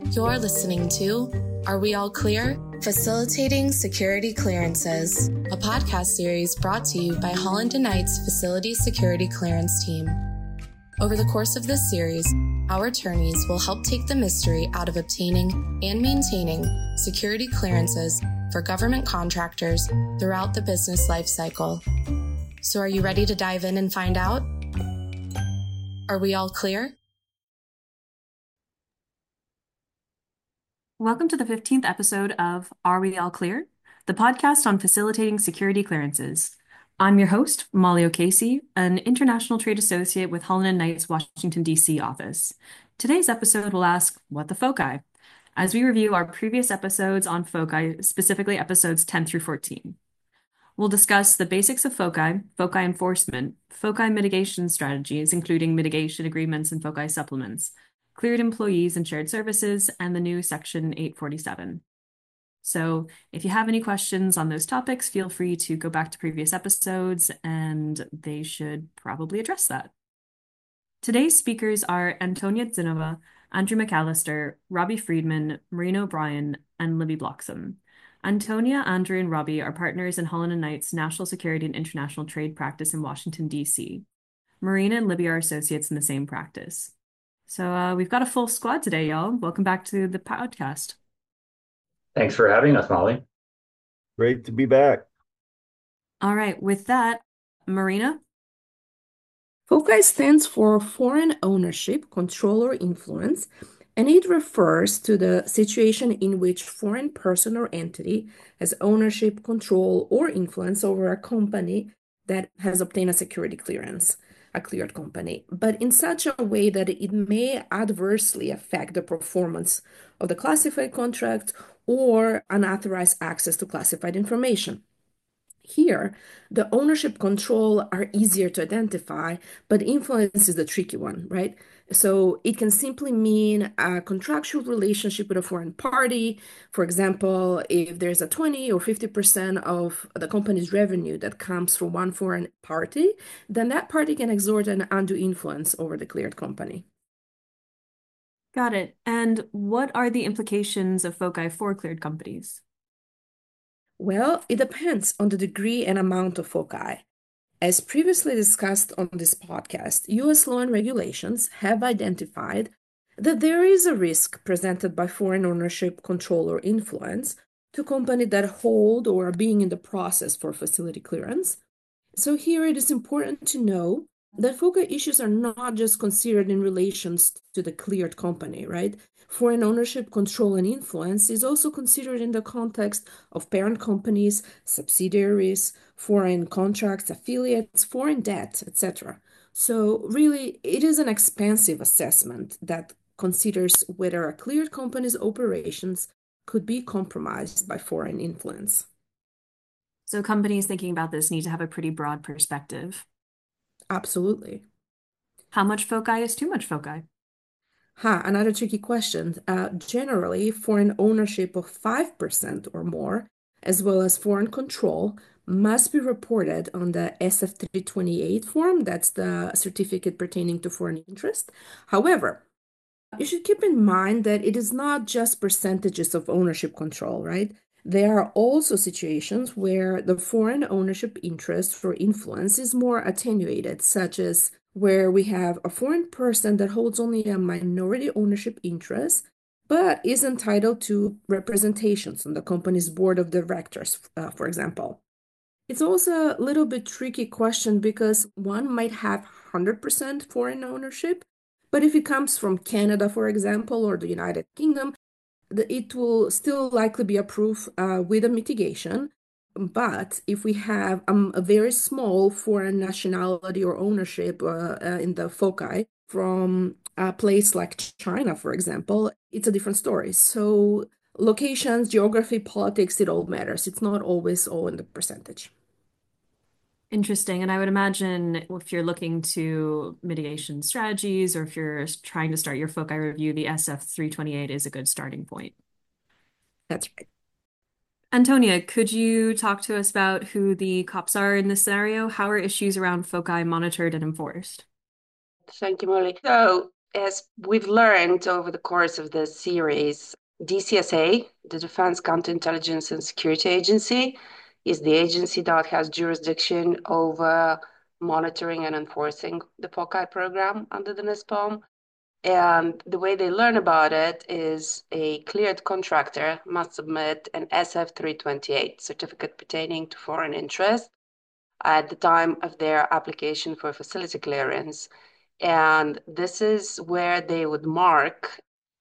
You're listening to Are We All Clear? Facilitating Security Clearances, a podcast series brought to you by Holland & Knight's Facility Security Clearance team. Over the course of this series, our attorneys will help take the mystery out of obtaining and maintaining security clearances for government contractors throughout the business life cycle. So are you ready to dive in and find out? Are we all clear? Welcome to the 15th episode of Are We All Clear? The podcast on facilitating security clearances. I'm your host, Molly O'Casey, an international trade associate with Holland & Knight's Washington, D.C. office. Today's episode will ask, what the FOCI? As we review our previous episodes on FOCI, specifically episodes 10 through 14. We'll discuss the basics of FOCI, FOCI enforcement, FOCI mitigation strategies, including mitigation agreements and FOCI supplements, cleared employees and shared services, and the new Section 847. So if you have any questions on those topics, feel free to go back to previous episodes and they should probably address that. Today's speakers are Antonia Zinova, Andrew McAllister, Robbie Friedman, Maureen O'Brien, and Libby Bloxham. Antonia, Andrew, and Robbie are partners in Holland & Knight's National Security and International Trade practice in Washington, D.C. Marina and Libby are associates in the same practice. So we've got a full squad today, y'all. Welcome back to the podcast. Thanks for having us, Molly. Great to be back. All right, with that, Marina? FOCI stands for Foreign Ownership, Control, or Influence, and it refers to the situation in which foreign person or entity has ownership, control, or influence over a company that has obtained a security clearance, a cleared company, but in such a way that it may adversely affect the performance of the classified contract or unauthorized access to classified information. Here, the ownership control are easier to identify, but influence is the tricky one, right? So it can simply mean a contractual relationship with a foreign party. For example, if there's a 20 or 50% of the company's revenue that comes from one foreign party, then that party can exert an undue influence over the cleared company. Got it. And what are the implications of FOCI for cleared companies? Well, it depends on the degree and amount of FOCI. As previously discussed on this podcast, US law and regulations have identified that there is a risk presented by foreign ownership, control, or influence to companies that hold or are being in the process for facility clearance. So here it is important to know that FOCI issues are not just considered in relations to the cleared company, right? Foreign ownership, control, and influence is also considered in the context of parent companies, subsidiaries, foreign contracts, affiliates, foreign debt, etc. So really, it is an expansive assessment that considers whether a cleared company's operations could be compromised by foreign influence. So companies thinking about this need to have a pretty broad perspective. Absolutely. How much FOCI is too much FOCI? Another tricky question. Generally, foreign ownership of 5% or more, as well as foreign control, must be reported on the SF-328 form. That's the certificate pertaining to foreign interest. However, you should keep in mind that it is not just percentages of ownership control, right? There are also situations where the foreign ownership interest or influence is more attenuated, such as where we have a foreign person that holds only a minority ownership interest, but is entitled to representations on the company's board of directors, for example. It's also a little bit tricky question because one might have 100% foreign ownership, but if it comes from Canada, for example, or the United Kingdom, it will still likely be approved with a mitigation. But if we have a very small foreign nationality or ownership in the FOCI from a place like China, for example, it's a different story. So locations, geography, politics, it all matters. It's not always all in the percentage. Interesting. And I would imagine if you're looking to mitigation strategies or if you're trying to start your FOCI review, the SF-328 is a good starting point. That's right. Antonia, could you talk to us about who the cops are in this scenario? How are issues around FOCI monitored and enforced? Thank you, Molly. So As we've learned over the course of this series, DCSA, the Defense Counterintelligence and Security Agency, is the agency that has jurisdiction over monitoring and enforcing the FOCI program under the NISPOM. And the way they learn about it is a cleared contractor must submit an SF-328 certificate pertaining to foreign interest at the time of their application for facility clearance. And this is where they would mark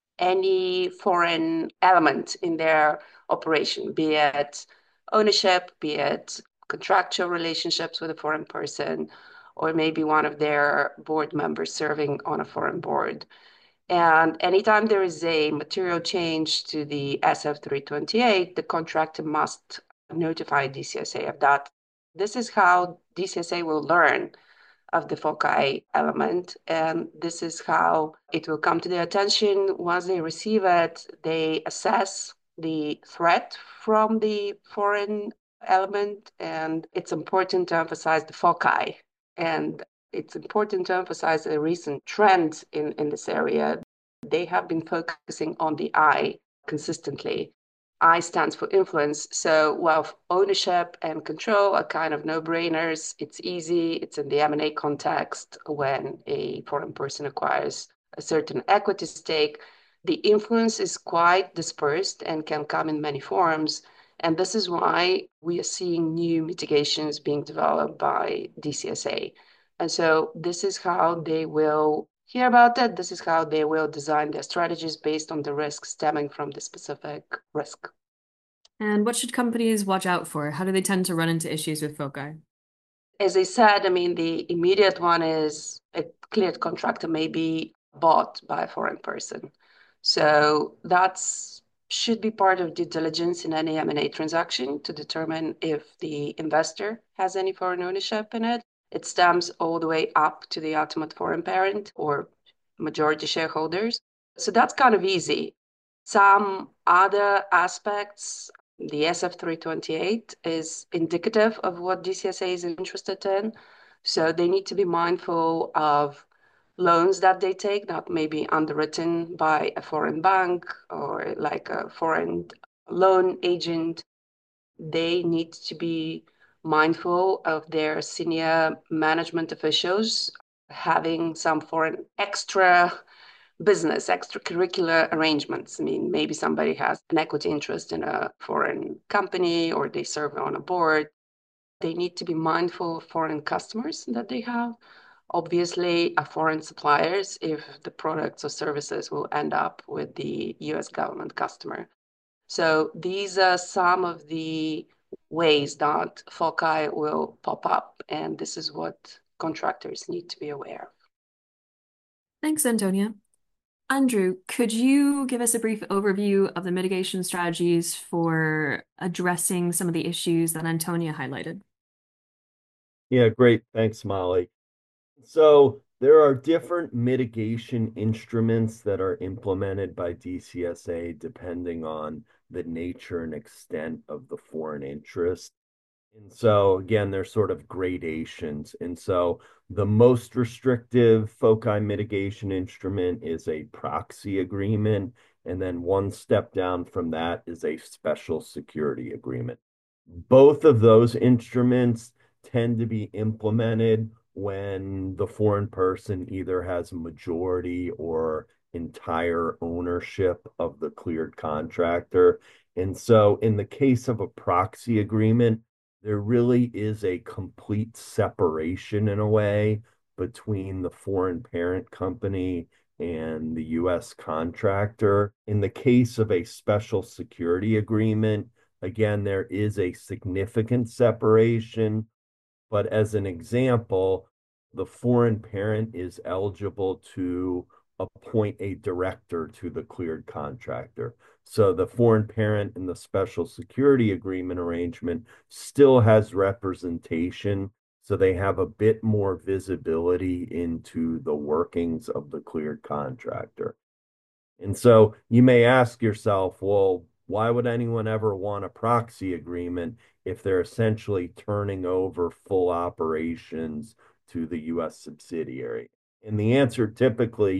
any foreign element in their operation, be it ownership, be it contractual relationships with a foreign person, or maybe one of their board members serving on a foreign board. And anytime there is a material change to the SF-328, the contractor must notify DCSA of that. This is how DCSA will learn of the FOCI element, and this is how it will come to their attention. Once they receive it, they assess the threat from the foreign element, and it's important to emphasize the FOCI. And it's important to emphasize a recent trend in this area. They have been focusing on the I consistently. I stands for influence. So while ownership and control are kind of no-brainers, it's easy. It's in the M&A context when a foreign person acquires a certain equity stake. The influence is quite dispersed and can come in many forms. And this is why we are seeing new mitigations being developed by DCSA. And so this is how they will hear about it. This is how they will design their strategies based on the risk stemming from the specific risk. And what should companies watch out for? How do they tend to run into issues with FOCI? As I said, I mean, the immediate one is a cleared contractor may be bought by a foreign person. So that's should be part of due diligence in any M&A transaction to determine if the investor has any foreign ownership in it. It stems all the way up to the ultimate foreign parent or majority shareholders. So that's kind of easy. Some other aspects, the SF-328 is indicative of what DCSA is interested in. So they need to be mindful of loans that they take that may be underwritten by a foreign bank or like a foreign loan agent. They need to be mindful of their senior management officials having some foreign extra business, extracurricular arrangements. I mean, maybe somebody has an equity interest in a foreign company or they serve on a board. They need to be mindful of foreign customers that they have. Obviously, foreign suppliers if the products or services will end up with the US government customer. So these are some of the ways that FOCI will pop up, and this is what contractors need to be aware of. Thanks, Antonia. Andrew, could you give us a brief overview of the mitigation strategies for addressing some of the issues that Antonia highlighted? Yeah, great. Thanks, Molly. So there are different mitigation instruments that are implemented by DCSA depending on the nature and extent of the foreign interest. And so again, there's sort of gradations. And so the most restrictive FOCI mitigation instrument is a proxy agreement. And then one step down from that is a special security agreement. Both of those instruments tend to be implemented when the foreign person either has majority or entire ownership of the cleared contractor. And so in the case of a proxy agreement, there really is a complete separation in a way between the foreign parent company and the US contractor. In the case of a special security agreement, again, there is a significant separation, but as an example, the foreign parent is eligible to appoint a director to the cleared contractor. So the foreign parent in the special security agreement arrangement still has representation, so they have a bit more visibility into the workings of the cleared contractor. And so you may ask yourself, well, why would anyone ever want a proxy agreement if they're essentially turning over full operations to the US subsidiary? And the answer typically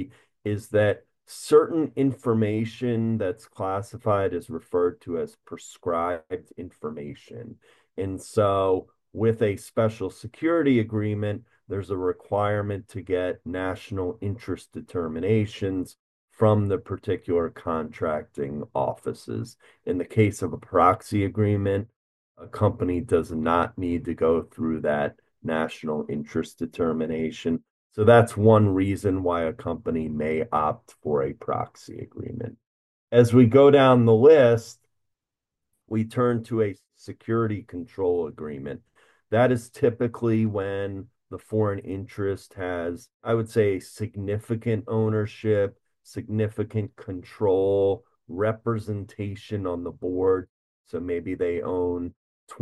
is that certain information that's classified is referred to as prescribed information. And so with a special security agreement, there's a requirement to get national interest determinations from the particular contracting offices. In the case of a proxy agreement, a company does not need to go through that national interest determination. So that's one reason why a company may opt for a proxy agreement. As we go down the list, we turn to a security control agreement. That is typically when the foreign interest has, I would say, significant ownership, significant control, representation on the board. So maybe they own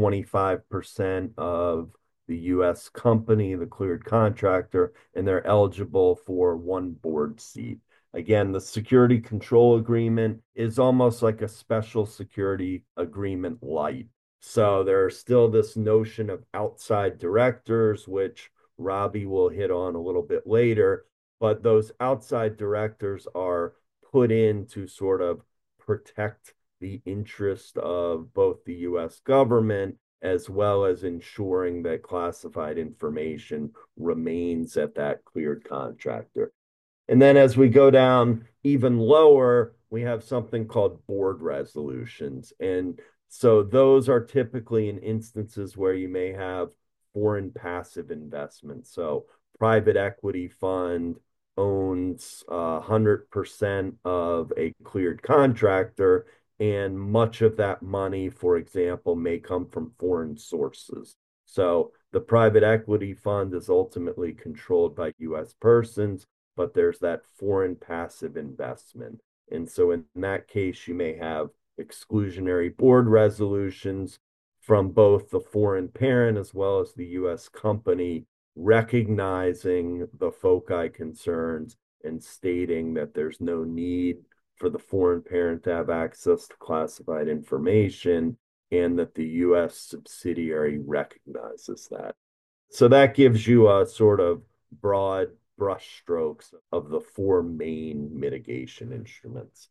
25% of the US company, the cleared contractor, and they're eligible for one board seat. Again, the security control agreement is almost like a special security agreement light. So there's still this notion of outside directors, which Robbie will hit on a little bit later, but those outside directors are put in to sort of protect the interest of both the US government as well as ensuring that classified information remains at that cleared contractor. And then as we go down even lower, we have something called board resolutions. And so those are typically in instances where you may have foreign passive investments. So private equity fund owns 100% of a cleared contractor, and much of that money, for example, may come from foreign sources. So the private equity fund is ultimately controlled by US persons, but there's that foreign passive investment. And so in that case, you may have exclusionary board resolutions from both the foreign parent as well as the US company, recognizing the foci concerns and stating that there's no need for the foreign parent to have access to classified information and that the US subsidiary recognizes that. So that gives you a sort of broad brushstrokes of the four main mitigation instruments.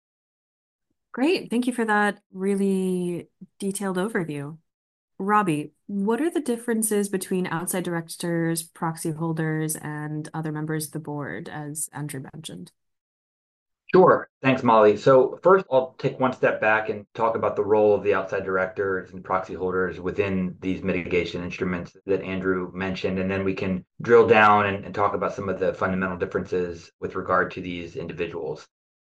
Great. Thank you for that really detailed overview. Robbie, what are the differences between outside directors, proxy holders, and other members of the board, as Andrew mentioned? Sure. Thanks, Molly. So first, I'll take one step back and talk about the role of the outside directors and proxy holders within these mitigation instruments that Andrew mentioned, and then we can drill down and talk about some of the fundamental differences with regard to these individuals.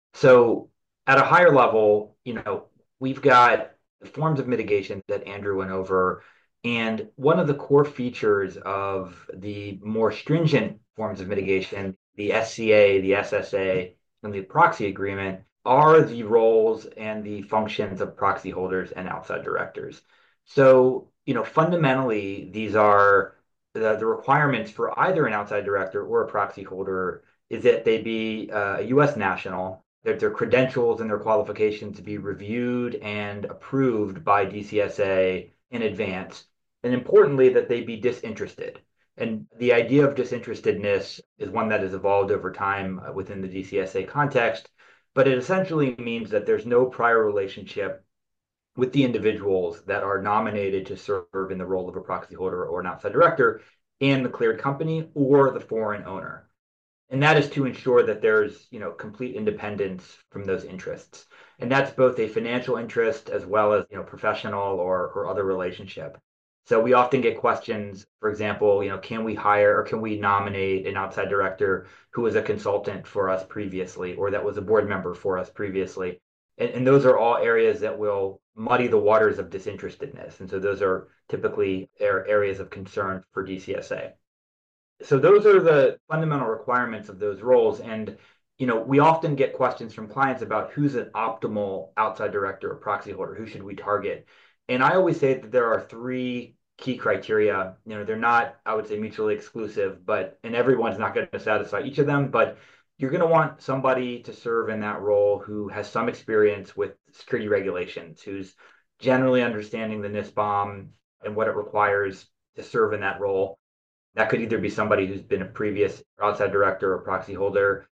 So at a higher level, we've got the forms of mitigation that Andrew went over. And one of the core features of the more stringent forms of mitigation, the SCA, the SSA, and the proxy agreement, are the roles and the functions of proxy holders and outside directors. So, fundamentally, these are the requirements for either an outside director or a proxy holder is that they be a U.S. national, that their credentials and their qualifications to be reviewed and approved by DCSA in advance, and importantly, that they be disinterested. And the idea of disinterestedness is one that has evolved over time within the DCSA context, but it essentially means that there's no prior relationship with the individuals that are nominated to serve in the role of a proxy holder or an outside director in the cleared company or the foreign owner. And that is to ensure that there's, complete independence from those interests. And that's both a financial interest as well as, professional or other relationship. So we often get questions, for example, can we hire or can we nominate an outside director who was a consultant for us previously or that was a board member for us previously? And those are all areas that will muddy the waters of disinterestedness. And so those are typically areas of concern for DCSA. So those are the fundamental requirements of those roles. And, we often get questions from clients about who's an optimal outside director or proxy holder, who should we target? And I always say that there are three key criteria. They're not, I would say, mutually exclusive, and everyone's not going to satisfy each of them, but you're going to want somebody to serve in that role who has some experience with security regulations, who's generally understanding the NISPOM and what it requires to serve in that role. That could either be somebody who's been a previous outside director or proxy holder,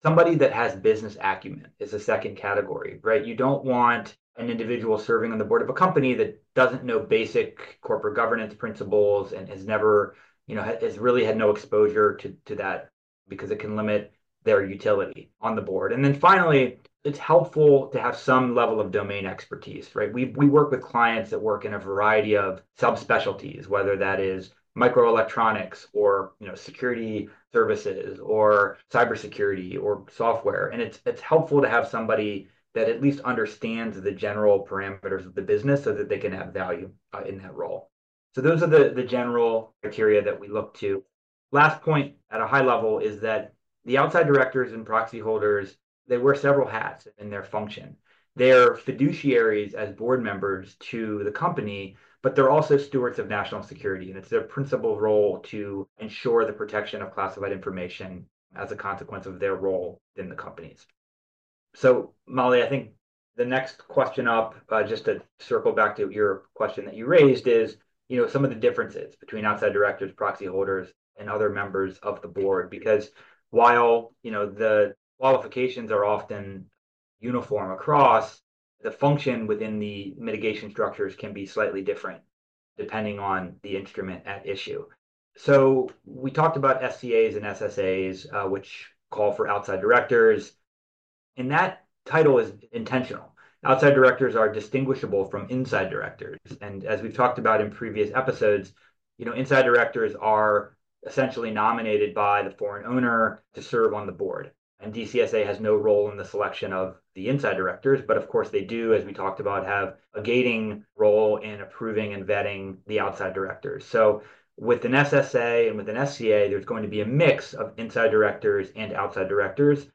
Somebody that has business acumen is a second category, right? You don't want an individual serving on the board of a company that doesn't know basic corporate governance principles and has never, has really had no exposure to that, because it can limit their utility on the board. And then finally, it's helpful to have some level of domain expertise, right? We work with clients that work in a variety of subspecialties, whether that is microelectronics or security services or cybersecurity or software. And it's helpful to have somebody that at least understands the general parameters of the business so that they can add value in that role. So those are the general criteria that we look to. Last point at a high level is that the outside directors and proxy holders, they wear several hats in their function. They're fiduciaries as board members to the company, but they're also stewards of national security, and it's their principal role to ensure the protection of classified information as a consequence of their role in the companies. So, Molly, I think the next question up, just to circle back to your question that you raised, is some of the differences between outside directors, proxy holders, and other members of the board. Because while the qualifications are often uniform across, the function within the mitigation structures can be slightly different depending on the instrument at issue. So we talked about SCAs and SSAs, which call for outside directors, and that title is intentional. Outside directors are distinguishable from inside directors. And as we've talked about in previous episodes, inside directors are essentially nominated by the foreign owner to serve on the board. And DCSA has no role in the selection of the inside directors, but of course they do, as we talked about, have a gating role in approving and vetting the outside directors. So with an SSA and with an SCA, there's going to be a mix of inside directors and outside directors.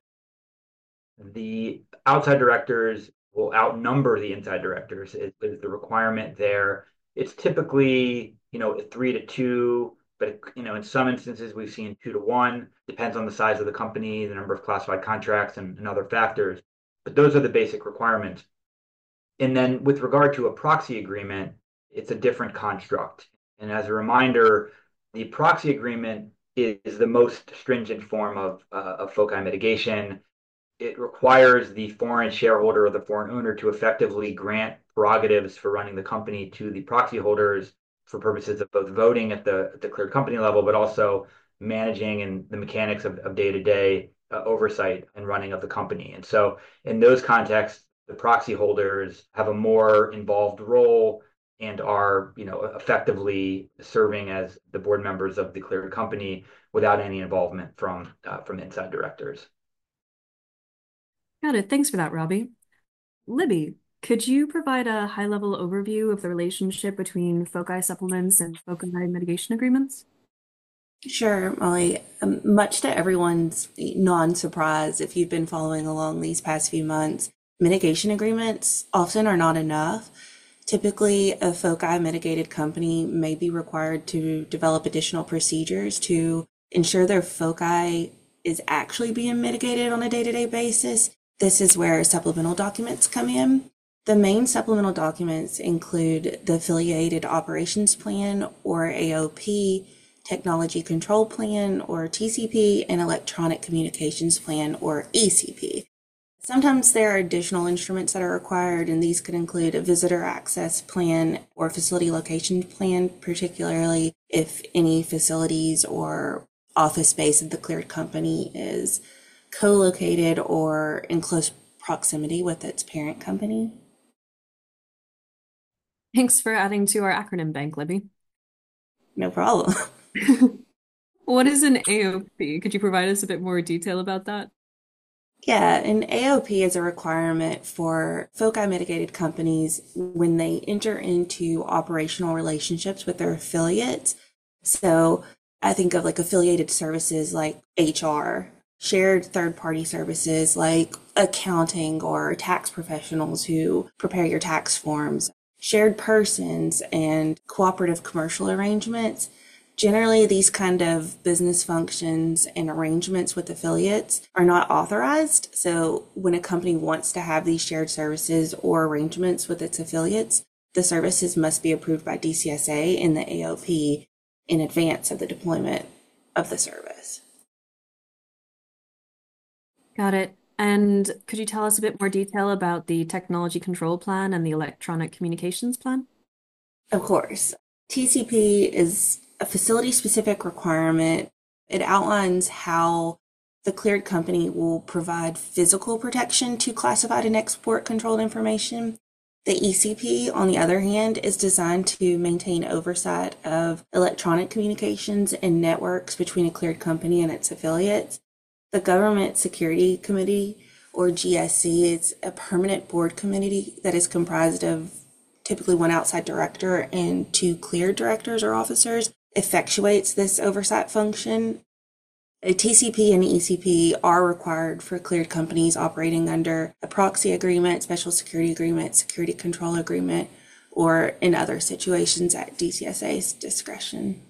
The outside directors will outnumber the inside directors is the requirement there. It's typically, 3-2, but in some instances we've seen 2-1. Depends on the size of the company, the number of classified contracts, and other factors. But those are the basic requirements. And then with regard to a proxy agreement, it's a different construct. And as a reminder, the proxy agreement is the most stringent form of FOCI mitigation. It requires the foreign shareholder or the foreign owner to effectively grant prerogatives for running the company to the proxy holders for purposes of both voting at the cleared company level, but also managing and the mechanics of day-to-day oversight and running of the company. And so in those contexts, the proxy holders have a more involved role and are, effectively serving as the board members of the cleared company without any involvement from inside directors. Got it. Thanks for that, Robbie. Libby, could you provide a high-level overview of the relationship between FOCI supplements and FOCI mitigation agreements? Sure, Molly. Much to everyone's non-surprise, if you've been following along these past few months, mitigation agreements often are not enough. Typically, a FOCI mitigated company may be required to develop additional procedures to ensure their FOCI is actually being mitigated on a day-to-day basis. This is where supplemental documents come in. The main supplemental documents include the Affiliated Operations Plan, or AOP, Technology Control Plan, or TCP, and Electronic Communications Plan, or ECP. Sometimes there are additional instruments that are required, and these could include a Visitor Access Plan or Facility Location Plan, particularly if any facilities or office space of the cleared company is co-located or in close proximity with its parent company. Thanks for adding to our acronym bank, Libby. No problem. What is an AOP? Could you provide us a bit more detail about that? Yeah, an AOP is a requirement for FOCI mitigated companies when they enter into operational relationships with their affiliates. So I think of like affiliated services like HR, shared third-party services like accounting or tax professionals who prepare your tax forms, shared persons, and cooperative commercial arrangements. Generally, these kind of business functions and arrangements with affiliates are not authorized. So when a company wants to have these shared services or arrangements with its affiliates, the services must be approved by DCSA in the AOP in advance of the deployment of the service. Got it. And could you tell us a bit more detail about the Technology Control Plan and the Electronic Communications Plan? Of course. TCP is a facility-specific requirement. It outlines how the cleared company will provide physical protection to classified and export controlled information. The ECP, on the other hand, is designed to maintain oversight of electronic communications and networks between a cleared company and its affiliates. The Government Security Committee, or GSC, is a permanent board committee that is comprised of typically one outside director and two cleared directors or officers, effectuates this oversight function. A TCP and ECP are required for cleared companies operating under a proxy agreement, special security agreement, security control agreement, or in other situations at DCSA's discretion.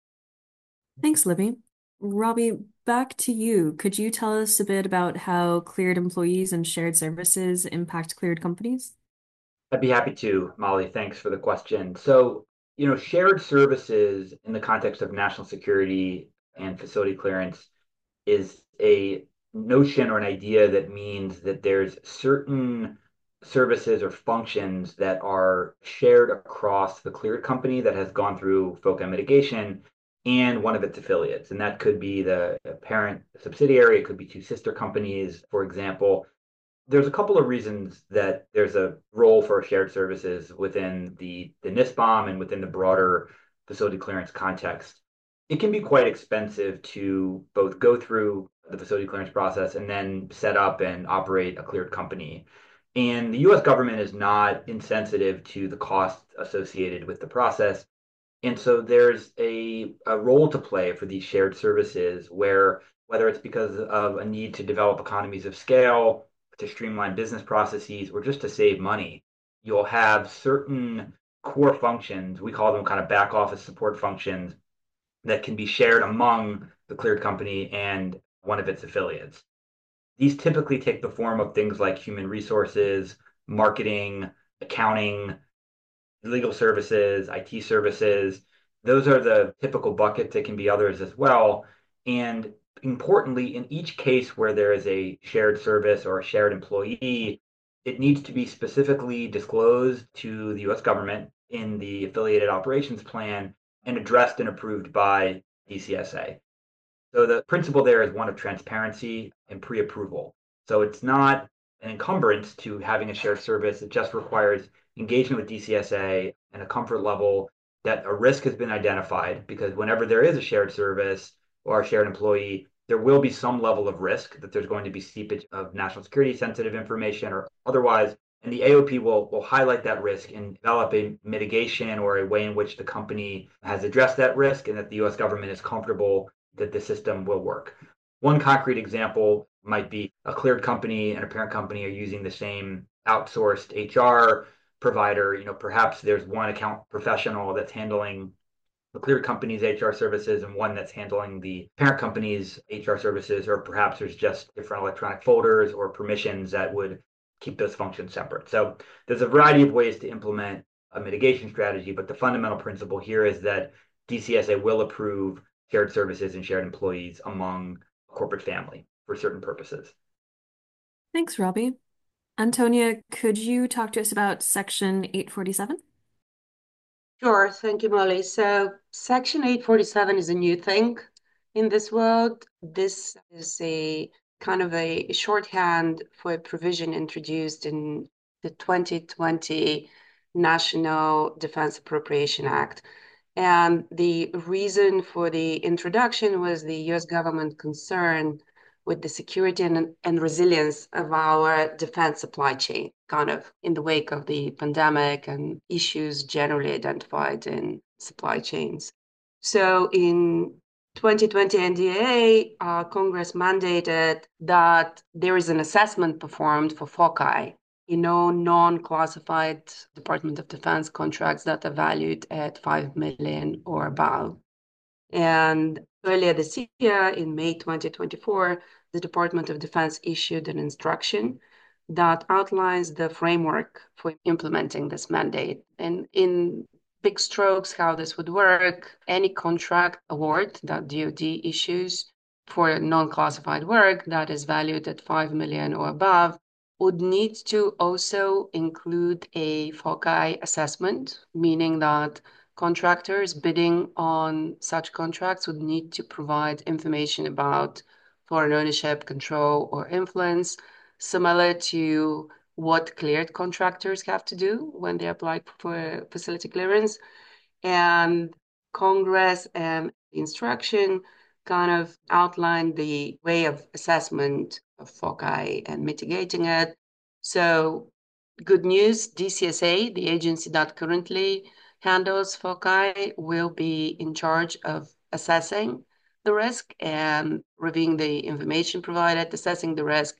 Thanks, Libby. Robbie, back to you. Could you tell us a bit about how cleared employees and shared services impact cleared companies? I'd be happy to, Molly. Thanks for the question. So, shared services in the context of national security and facility clearance is a notion or an idea that means that there's certain services or functions that are shared across the cleared company that has gone through FOCA mitigation and one of its affiliates. And that could be the parent subsidiary, it could be two sister companies, for example. There's a couple of reasons that there's a role for shared services within the NISPOM and within the broader facility clearance context. It can be quite expensive to both go through the facility clearance process and then set up and operate a cleared company. And the US government is not insensitive to the costs associated with the process. And so there's a role to play for these shared services where, whether it's because of a need to develop economies of scale, to streamline business processes, or just to save money, you'll have certain core functions, we call them kind of back office support functions, that can be shared among the cleared company and one of its affiliates. These typically take the form of things like human resources, marketing, accounting, legal services, IT services. Those are the typical buckets. There can be others as well. And importantly, in each case where there is a shared service or a shared employee, it needs to be specifically disclosed to the US government in the affiliated operations plan and addressed and approved by DCSA. So the principle there is one of transparency and pre-approval. So it's not an encumbrance to having a shared service. It just requires engagement with DCSA and a comfort level that a risk has been identified, because whenever there is a shared service or a shared employee, there will be some level of risk that there's going to be seepage of national security sensitive information or otherwise. And the AOP will highlight that risk and develop a mitigation or a way in which the company has addressed that risk and that the US government is comfortable that the system will work. One concrete example might be a cleared company and a parent company are using the same outsourced HR provider. Perhaps there's one account professional that's handling the cleared company's HR services and one that's handling the parent company's HR services, or perhaps there's just different electronic folders or permissions that would keep those functions separate. So there's a variety of ways to implement a mitigation strategy, but the fundamental principle here is that DCSA will approve shared services and shared employees among a corporate family for certain purposes. Thanks, Robbie. Antonia, could you talk to us about Section 847? Sure, thank you, Molly. So Section 847 is a new thing in this world. This is a kind of a shorthand for a provision introduced in the 2020 National Defense Appropriation Act. And the reason for the introduction was the US government concern with the security and resilience of our defense supply chain, kind of in the wake of the pandemic and issues generally identified in supply chains. So in 2020 NDAA, Congress mandated that there is an assessment performed for FOCI, non-classified Department of Defense contracts that are valued at 5 million or above. And earlier this year, in May 2024, the Department of Defense issued an instruction that outlines the framework for implementing this mandate. And in big strokes, how this would work, any contract award that DoD issues for non-classified work that is valued at 5 million or above would need to also include a FOCI assessment, meaning that contractors bidding on such contracts would need to provide information about foreign ownership, control, or influence, similar to what cleared contractors have to do when they apply for facility clearance. And Congress and instruction kind of outlined the way of assessment of FOCI and mitigating it. So good news, DCSA, the agency that currently handles FOCI, will be in charge of assessing the risk and reviewing the information provided, assessing the risk,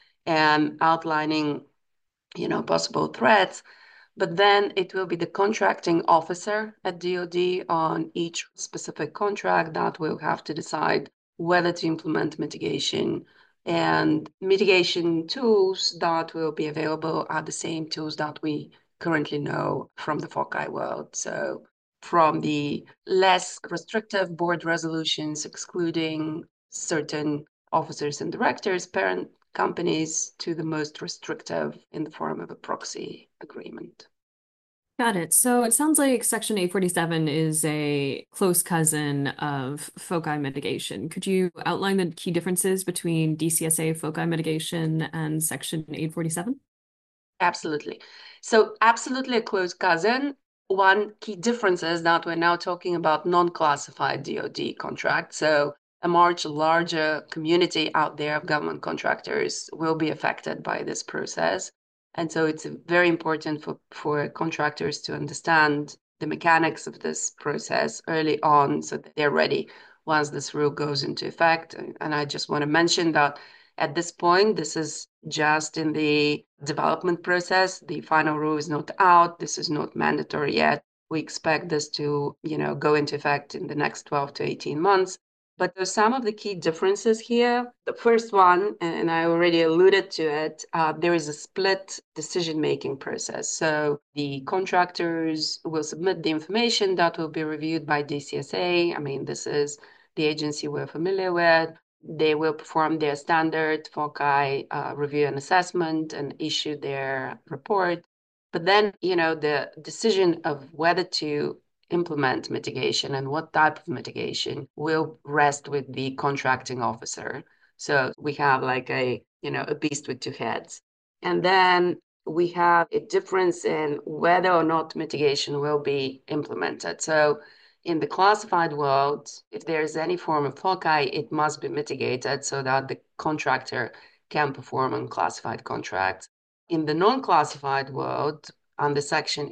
and outlining, possible threats. But then it will be the contracting officer at DoD on each specific contract that will have to decide whether to implement mitigation. And mitigation tools that will be available are the same tools that we currently know from the FOCI world. So from the less restrictive board resolutions excluding certain officers and directors, parent companies, to the most restrictive in the form of a proxy agreement. Got it. So it sounds like Section 847 is a close cousin of FOCI mitigation. Could you outline the key differences between DCSA FOCI mitigation and Section 847? Absolutely. So absolutely a close cousin. One key difference is that we're now talking about non-classified DoD contracts. So a much larger community out there of government contractors will be affected by this process. And so it's very important for contractors to understand the mechanics of this process early on so that they're ready once this rule goes into effect. And I just want to mention that at this point, this is just in the development process. The final rule is not out. This is not mandatory yet. We expect this to, go into effect in the next 12 to 18 months. But there's some of the key differences here. The first one, and I already alluded to it, there is a split decision-making process. So the contractors will submit the information that will be reviewed by DCSA. I mean, this is the agency we're familiar with. They will perform their standard FOCI review and assessment and issue their report. But then, the decision of whether to implement mitigation and what type of mitigation will rest with the contracting officer. So we have like a beast with two heads. And then we have a difference in whether or not mitigation will be implemented. So in the classified world, if there is any form of FOCI, it must be mitigated so that the contractor can perform on classified contracts. In the non-classified world, under Section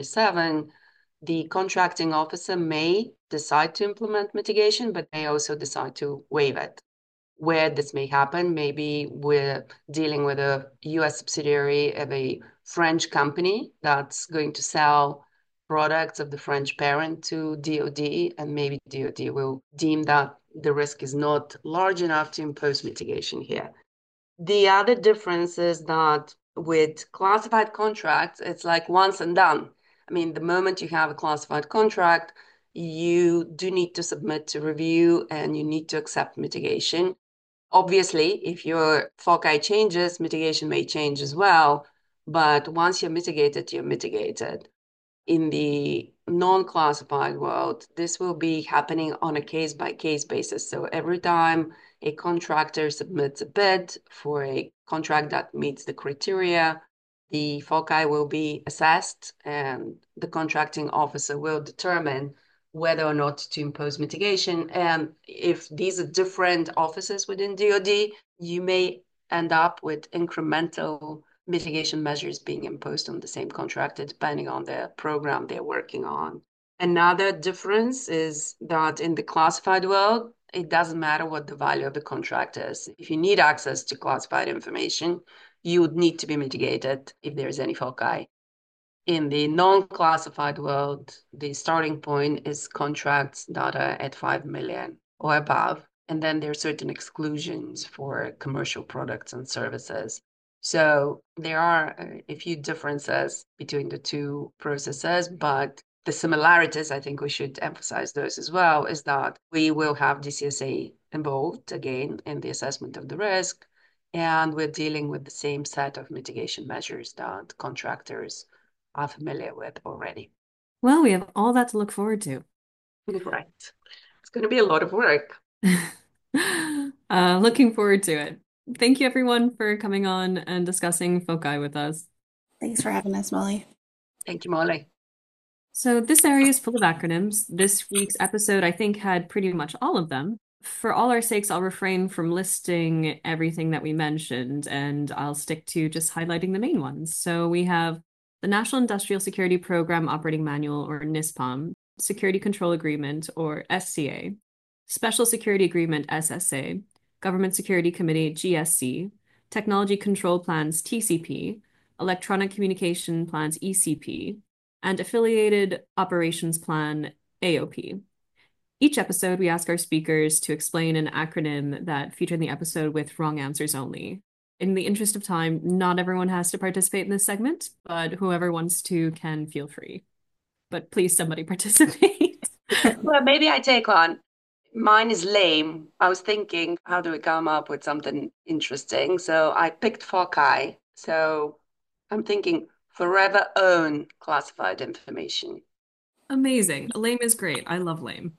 847, the contracting officer may decide to implement mitigation, but may also decide to waive it. Where this may happen, maybe we're dealing with a US subsidiary of a French company that's going to sell products of the French parent to DoD, and maybe DoD will deem that the risk is not large enough to impose mitigation here. The other difference is that with classified contracts, it's like once and done. I mean, the moment you have a classified contract, you do need to submit to review and you need to accept mitigation. Obviously, if your FOCI changes, mitigation may change as well. But once you're mitigated, you're mitigated. In the non-classified world, this will be happening on a case-by-case basis. So every time a contractor submits a bid for a contract that meets the criteria, the FOCI will be assessed and the contracting officer will determine whether or not to impose mitigation. And if these are different offices within DoD, you may end up with incremental mitigation measures being imposed on the same contractor depending on the program they're working on. Another difference is that in the classified world, it doesn't matter what the value of the contract is. If you need access to classified information, you would need to be mitigated if there's any FOCI. In the non-classified world, the starting point is contracts that are at 5 million or above. And then there are certain exclusions for commercial products and services. So there are a few differences between the two processes, but the similarities, I think we should emphasize those as well, is that we will have DCSA involved, again, in the assessment of the risk. And we're dealing with the same set of mitigation measures that contractors are familiar with already. Well, we have all that to look forward to. Right. It's going to be a lot of work. Looking forward to it. Thank you, everyone, for coming on and discussing FOCI with us. Thanks for having us, Molly. Thank you, Molly. So this area is full of acronyms. This week's episode, I think, had pretty much all of them. For all our sakes, I'll refrain from listing everything that we mentioned, and I'll stick to just highlighting the main ones. So we have the National Industrial Security Program Operating Manual, or NISPOM, Security Control Agreement, or SCA, Special Security Agreement, SSA, Government Security Committee, GSC, Technology Control Plans, TCP, Electronic Communication Plans, ECP, and Affiliated Operations Plan, AOP. Each episode, we ask our speakers to explain an acronym that featured in the episode with wrong answers only. In the interest of time, not everyone has to participate in this segment, but whoever wants to can feel free. But please, somebody participate. Well, maybe I take on. Mine is lame. I was thinking, how do we come up with something interesting? So I picked FOCI. So I'm thinking forever own classified information. Amazing. Lame is great. I love lame.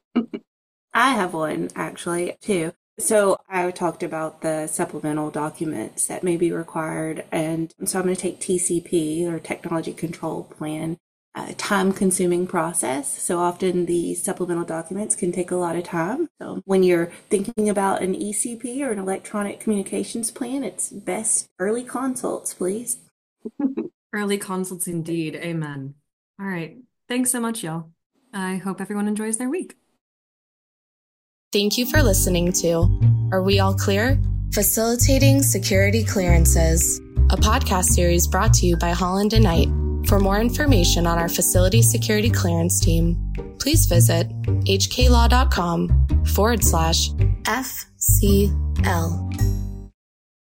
I have one actually too. So I talked about the supplemental documents that may be required. And so I'm going to take TCP, or Technology Control Plan, a time-consuming process. So often the supplemental documents can take a lot of time. So when you're thinking about an ECP or an electronic communications plan, it's best early consults, please. Early consults indeed. Amen. All right. Thanks so much, y'all. I hope everyone enjoys their week. Thank you for listening to Are We All Clear? Facilitating Security Clearances, a podcast series brought to you by Holland & Knight. For more information on our facility security clearance team, please visit hklaw.com/FCL.